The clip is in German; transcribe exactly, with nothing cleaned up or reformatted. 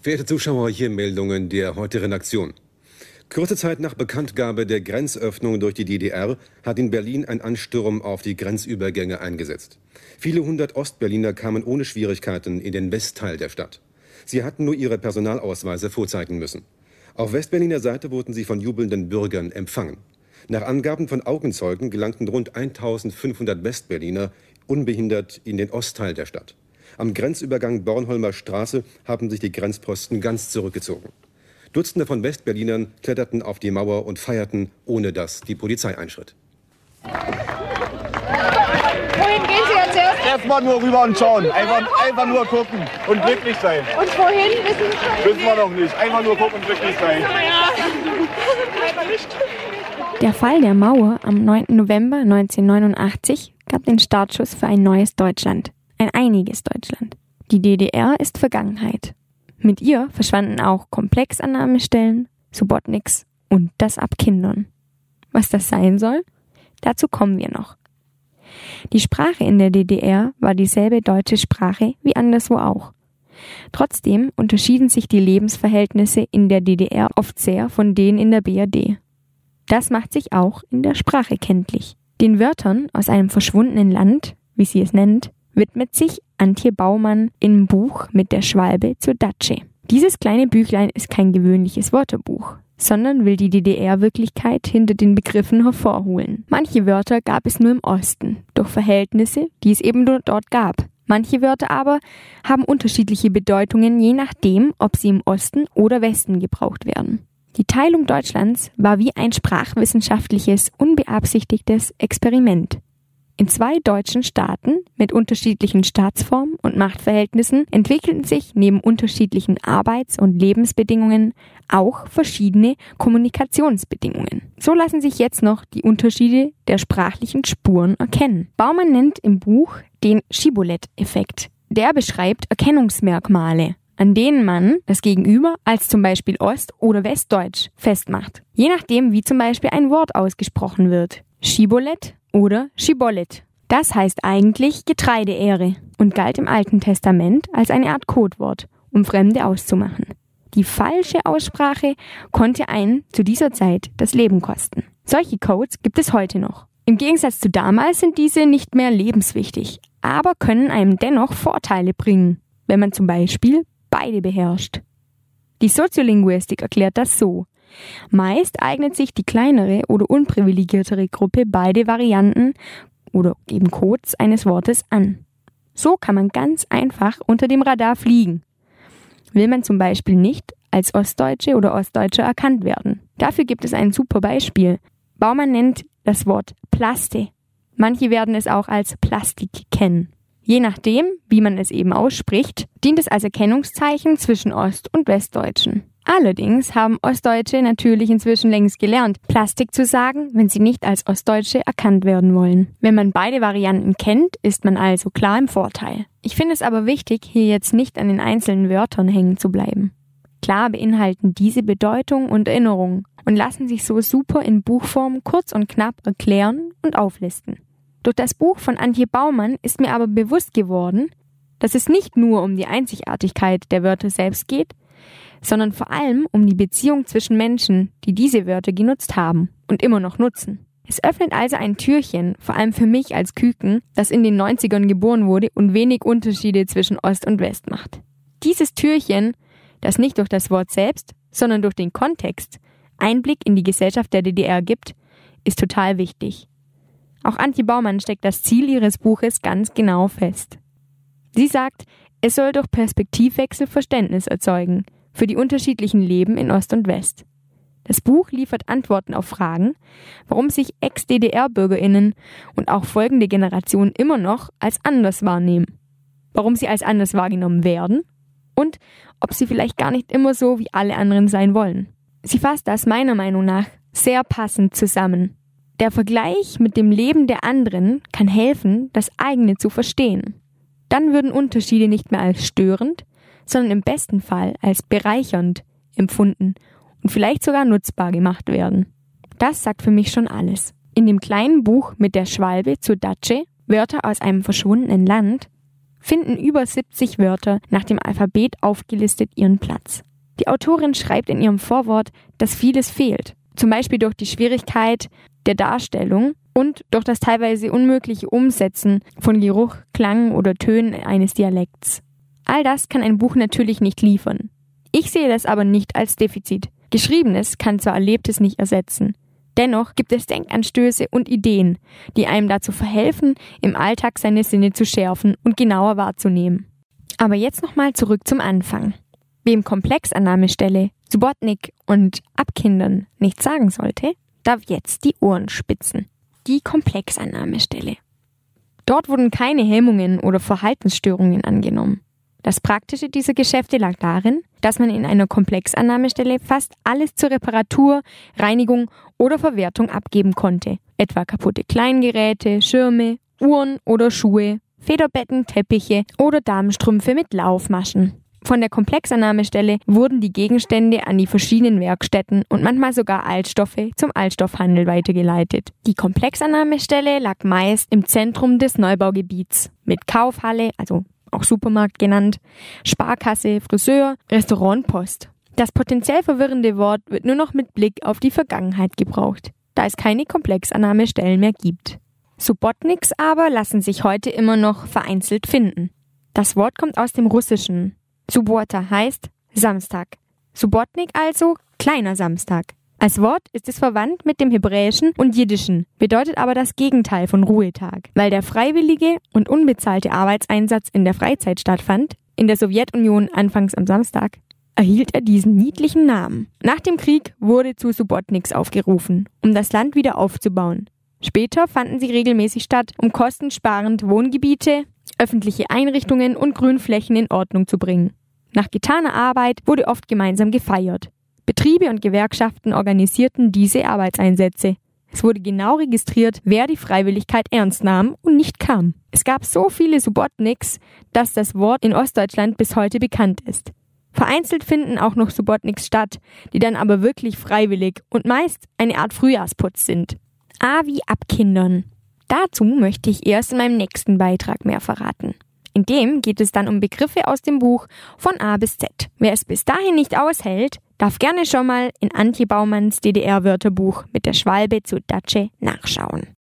Verehrte Zuschauer, hier Meldungen der heutigen Redaktion. Kurze Zeit nach Bekanntgabe der Grenzöffnung durch die D D R hat in Berlin ein Ansturm auf die Grenzübergänge eingesetzt. Viele hundert Ostberliner kamen ohne Schwierigkeiten in den Westteil der Stadt. Sie hatten nur ihre Personalausweise vorzeigen müssen. Auf Westberliner Seite wurden sie von jubelnden Bürgern empfangen. Nach Angaben von Augenzeugen gelangten rund eintausendfünfhundert Westberliner unbehindert in den Ostteil der Stadt. Am Grenzübergang Bornholmer Straße haben sich die Grenzposten ganz zurückgezogen. Dutzende von Westberlinern kletterten auf die Mauer und feierten, ohne dass die Polizei einschritt. Wohin gehen Sie jetzt erst? Erstmal nur rüber und schauen. Einfach, einfach nur gucken und glücklich sein. Und wohin? Wissen Sie schon? Wissen wir noch nicht. Einfach nur gucken und glücklich sein. Der Fall der Mauer am neunten November neunzehnhundertneunundachtzig gab den Startschuss für ein neues Deutschland. Ein einiges Deutschland. Die D D R ist Vergangenheit. Mit ihr verschwanden auch Komplexannahmestellen, Subotniks und das Abkindern. Was das sein soll? Dazu kommen wir noch. Die Sprache in der D D R war dieselbe deutsche Sprache wie anderswo auch. Trotzdem unterschieden sich die Lebensverhältnisse in der D D R oft sehr von denen in der B R D. Das macht sich auch in der Sprache kenntlich. Den Wörtern aus einem verschwundenen Land, wie sie es nennt, widmet sich Antje Baumann im Buch Mit der Schwalbe zur Datsche. Dieses kleine Büchlein ist kein gewöhnliches Wörterbuch, sondern will die D D R-Wirklichkeit hinter den Begriffen hervorholen. Manche Wörter gab es nur im Osten, durch Verhältnisse, die es eben nur dort gab. Manche Wörter aber haben unterschiedliche Bedeutungen, je nachdem, ob sie im Osten oder Westen gebraucht werden. Die Teilung Deutschlands war wie ein sprachwissenschaftliches, unbeabsichtigtes Experiment. In zwei deutschen Staaten mit unterschiedlichen Staatsformen und Machtverhältnissen entwickelten sich neben unterschiedlichen Arbeits- und Lebensbedingungen auch verschiedene Kommunikationsbedingungen. So lassen sich jetzt noch die Unterschiede der sprachlichen Spuren erkennen. Baumann nennt im Buch den Shibboleth-Effekt. Der beschreibt Erkennungsmerkmale, an denen man das Gegenüber als zum Beispiel Ost- oder Westdeutsch festmacht. Je nachdem, wie zum Beispiel ein Wort ausgesprochen wird. Shibboleth oder Schiboleth. Das heißt eigentlich Getreideehre und galt im Alten Testament als eine Art Codewort, um Fremde auszumachen. Die falsche Aussprache konnte einen zu dieser Zeit das Leben kosten. Solche Codes gibt es heute noch. Im Gegensatz zu damals sind diese nicht mehr lebenswichtig, aber können einem dennoch Vorteile bringen, wenn man zum Beispiel beide beherrscht. Die Soziolinguistik erklärt das so. Meist eignet sich die kleinere oder unprivilegiertere Gruppe beide Varianten oder eben Codes eines Wortes an. So kann man ganz einfach unter dem Radar fliegen. Will man zum Beispiel nicht als Ostdeutsche oder Ostdeutscher erkannt werden. Dafür gibt es ein super Beispiel. Baumann nennt das Wort Plaste. Manche werden es auch als Plastik kennen. Je nachdem, wie man es eben ausspricht, dient es als Erkennungszeichen zwischen Ost- und Westdeutschen. Allerdings haben Ostdeutsche natürlich inzwischen längst gelernt, Plastik zu sagen, wenn sie nicht als Ostdeutsche erkannt werden wollen. Wenn man beide Varianten kennt, ist man also klar im Vorteil. Ich finde es aber wichtig, hier jetzt nicht an den einzelnen Wörtern hängen zu bleiben. Klar beinhalten diese Bedeutung und Erinnerung und lassen sich so super in Buchform kurz und knapp erklären und auflisten. Durch das Buch von Antje Baumann ist mir aber bewusst geworden, dass es nicht nur um die Einzigartigkeit der Wörter selbst geht, sondern vor allem um die Beziehung zwischen Menschen, die diese Wörter genutzt haben und immer noch nutzen. Es öffnet also ein Türchen, vor allem für mich als Küken, das in den neunzigern geboren wurde und wenig Unterschiede zwischen Ost und West macht. Dieses Türchen, das nicht durch das Wort selbst, sondern durch den Kontext Einblick in die Gesellschaft der D D R gibt, ist total wichtig. Auch Antje Baumann steckt das Ziel ihres Buches ganz genau fest. Sie sagt, es soll durch Perspektivwechsel Verständnis erzeugen für die unterschiedlichen Leben in Ost und West. Das Buch liefert Antworten auf Fragen, warum sich Ex-D D R-BürgerInnen und auch folgende Generationen immer noch als anders wahrnehmen, warum sie als anders wahrgenommen werden und ob sie vielleicht gar nicht immer so wie alle anderen sein wollen. Sie fasst das meiner Meinung nach sehr passend zusammen. Der Vergleich mit dem Leben der anderen kann helfen, das eigene zu verstehen. Dann würden Unterschiede nicht mehr als störend, sondern im besten Fall als bereichernd empfunden und vielleicht sogar nutzbar gemacht werden. Das sagt für mich schon alles. In dem kleinen Buch Mit der Schwalbe zur Datsche, Wörter aus einem verschwundenen Land, finden über siebzig Wörter nach dem Alphabet aufgelistet ihren Platz. Die Autorin schreibt in ihrem Vorwort, dass vieles fehlt. Zum Beispiel durch die Schwierigkeit der Darstellung und durch das teilweise unmögliche Umsetzen von Geruch, Klang oder Tönen eines Dialekts. All das kann ein Buch natürlich nicht liefern. Ich sehe das aber nicht als Defizit. Geschriebenes kann zwar Erlebtes nicht ersetzen. Dennoch gibt es Denkanstöße und Ideen, die einem dazu verhelfen, im Alltag seine Sinne zu schärfen und genauer wahrzunehmen. Aber jetzt nochmal zurück zum Anfang. Wem Komplexannahmestelle, Subordnik und Abkindern nichts sagen sollte, darf jetzt die Ohren spitzen. Die Komplexannahmestelle. Dort wurden keine Hemmungen oder Verhaltensstörungen angenommen. Das Praktische dieser Geschäfte lag darin, dass man in einer Komplexannahmestelle fast alles zur Reparatur, Reinigung oder Verwertung abgeben konnte. Etwa kaputte Kleingeräte, Schirme, Uhren oder Schuhe, Federbetten, Teppiche oder Damenstrümpfe mit Laufmaschen. Von der Komplexannahmestelle wurden die Gegenstände an die verschiedenen Werkstätten und manchmal sogar Altstoffe zum Altstoffhandel weitergeleitet. Die Komplexannahmestelle lag meist im Zentrum des Neubaugebiets mit Kaufhalle, also auch Supermarkt genannt, Sparkasse, Friseur, Restaurant, Post. Das potenziell verwirrende Wort wird nur noch mit Blick auf die Vergangenheit gebraucht, da es keine Komplexannahmestellen mehr gibt. Subordniks aber lassen sich heute immer noch vereinzelt finden. Das Wort kommt aus dem Russischen. Subota heißt Samstag. Subordnik also kleiner Samstag. Als Wort ist es verwandt mit dem Hebräischen und Jiddischen, bedeutet aber das Gegenteil von Ruhetag. Weil der freiwillige und unbezahlte Arbeitseinsatz in der Freizeit stattfand, in der Sowjetunion anfangs am Samstag, erhielt er diesen niedlichen Namen. Nach dem Krieg wurde zu Subordniks aufgerufen, um das Land wieder aufzubauen. Später fanden sie regelmäßig statt, um kostensparend Wohngebiete, öffentliche Einrichtungen und Grünflächen in Ordnung zu bringen. Nach getaner Arbeit wurde oft gemeinsam gefeiert. Betriebe und Gewerkschaften organisierten diese Arbeitseinsätze. Es wurde genau registriert, wer die Freiwilligkeit ernst nahm und nicht kam. Es gab so viele Subordniks, dass das Wort in Ostdeutschland bis heute bekannt ist. Vereinzelt finden auch noch Subordniks statt, die dann aber wirklich freiwillig und meist eine Art Frühjahrsputz sind. A wie Abkindern. Dazu möchte ich erst in meinem nächsten Beitrag mehr verraten. In dem geht es dann um Begriffe aus dem Buch von A bis Z. Wer es bis dahin nicht aushält, darf gerne schon mal in Antje Baumanns D D R-Wörterbuch mit der Schwalbe zu Datsche nachschauen.